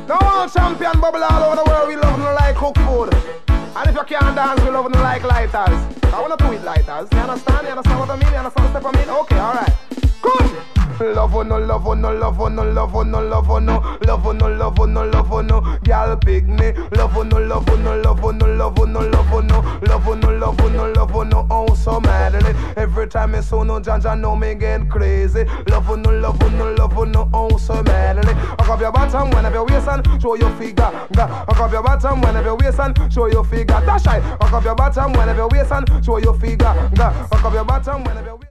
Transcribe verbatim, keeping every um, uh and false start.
Now all champion bubble all over the world, we love no like cook food. And if you can't dance, we love no like lighters. I wanna do it lighters. You understand? You understand what I mean? You understand the step I mean? Okay, alright. Come! Love or no, love or no, love or no, love or no, love or no, love or no, love or no, love or no, girl pick me. Love or no, love or no, love or no, love or no, love or no, love or no, love or no, love or no, oh so madly. Every time I saw no Janja, know me get crazy. Love or no, love or no, love or no, oh so madly. I grab your bottom whenever your waist and show your figure. I grab your bottom whenever your waist and show your figure. Dash I. I grab your bottom whenever your waist and show your figure. I grab your bottom whenever your waist.